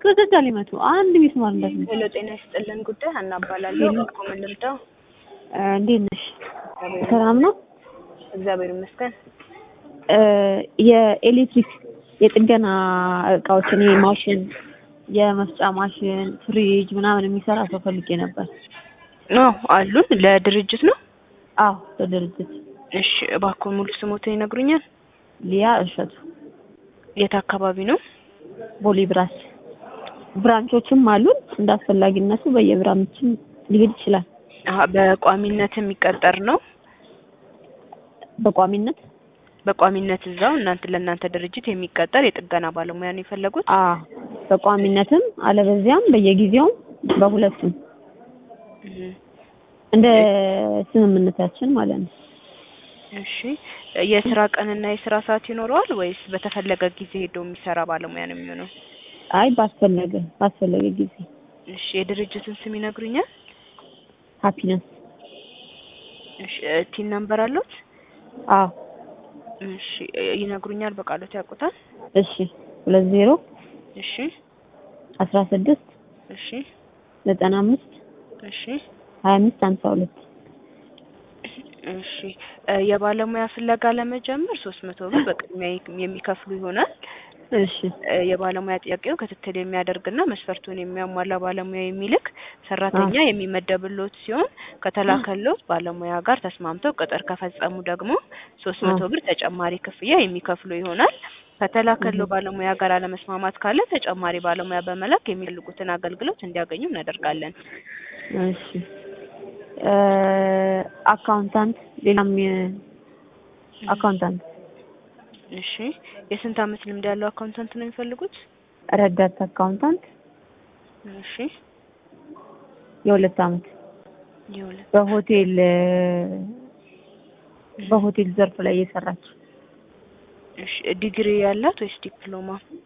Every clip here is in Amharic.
ከገዛሊ መቶ አንድ ሚስማር እንደዚህ ሄሎ ጤና ይስጥልን ጉዳይ አናባላለሁ ኮመን ልርዳው እንዴት ነሽ ሰላም ነው እግዚአብሔር ይመስገን የኤሌክትሪክ የጥገና እቃዎችን ማሽን የመፍጫ ማሽን ፍሪጅ ምናምን የሚሰራ ሰው ፈልጌ ነበር አሉን ለድርጅት ነው ለድርጅት እሺ እባክዎ ሙሉ ስሞትን ይነግሩኛል ሊያ እሸቱ የት አካባቢ ነው ቦሌ ብራስ ብራንቾችም አሉን እንዳስፈላጊነቱ በየብራንቾችም ሊሄድ ይችላል በቋሚነት የሚቀጠር ነው በቋሚነት እዛው ለእናንተ ድርጅት የሚቀጠር የጥገና ባለሙያ ነው የፈለጉት በቋሚነትም አለበዚያም በየጊዜው በሁለቱም እንደ ስምምነታችን ማለት ነው እሺ የሥራ ቀንና የሥራ ሰዓት ይኖረዋል ወይስ በተፈለገ ጊዜ ሄዶ የሚሰራ ባለሙያ ነው የሚሆነው አይ ባስፈለገ ጊዜ እሺ የድርጅቱን ስም ይነግሩኛል ሃፒነስ እሺ ቲን ነምበር አለዎት እሺ ይነግሩኛል በቃሎት ያውቁታል እሺ 20 እሺ 16 እሺ 95 እሺ 2552 እሺ የባለሙያ ፍለጋ ለመጀመር 300 ብር በቅድሚያ የሚከፍሉ ይሆናል እሺ የባለሙያ ጥያቄው ክትትል የሚያደርግና መስፈርቱን የሚያሟላ ባለሙያ የሚልክ ሰራተኛ የሚመደብልዎት ሲሆን ከተላከልዎት ባለሙያ ጋር ተስማምተው ቅጥር ከፈጸሙ ደግሞ 300 ብር ተጨማሪ ክፍያ የሚከፍሉ ይሆናል ከተላከልዎ ባለሙያ ጋር አለመስማማት ካለ ተጨማሪ ባለሙያ በመላክ የሚፈልጉትን አገልግሎት እንዲያገኙ እናደርጋለን እሺ አካውንታንት ሌላም አካውንታንት እሺ የስንት አመት ልምድ ያለው አካውንታንት ነው የሚፈልጉት ረዳት አካውንታንት እሺ የሁለት አመት በሆቴል ዘርፍ ላይ እየሰራች እሺ ዲግሪ ያላት ወይስ ዲፕሎማ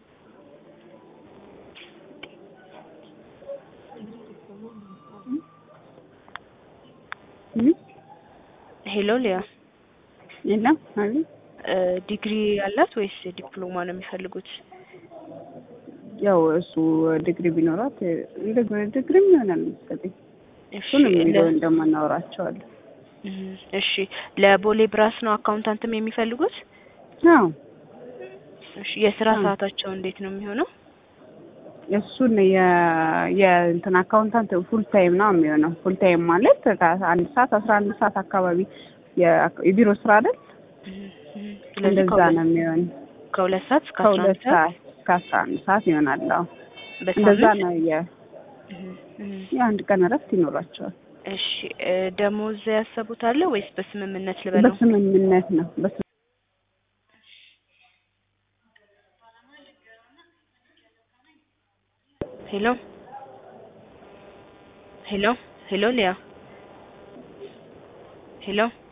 ሄሎ ሊያ ዲግሪ ያላት ወይስ ዲፕሎማ ነው የሚፈልጉት ያው እሱ ዲግሪ ቢኖራት ዲግሪ ይሆናል መሰለኝ እሱንም ቪዲዮ እንደማናወራቸዋለን እሺ ለቦሌ ብራስ ነው አካውንታንትም የሚፈልጉት እሺ የሥራ ሰዓታቸው እንዴት ነው የሚሆነው እሱን የእንትን አካውንታንት ፉል ታይም ነው የሚሆነው ፉል ታይም ማለት ከ1 ሰዓት 11 ሰዓት አካባቢ የቢሮ ስራ አይደል እንደዛ ነው የሚሆነው ከ2 ሰዓት እስከ 11 ሰዓት ይሆናል እንደዛ ነው የአንድ ቀን እረፍት ይኖራቸዋል እሺ ደሞዝ ያሰቡታል ወይስ በስምምነት ልበለው በስምምነት ነው ሄሎ ሊያ ሄሎ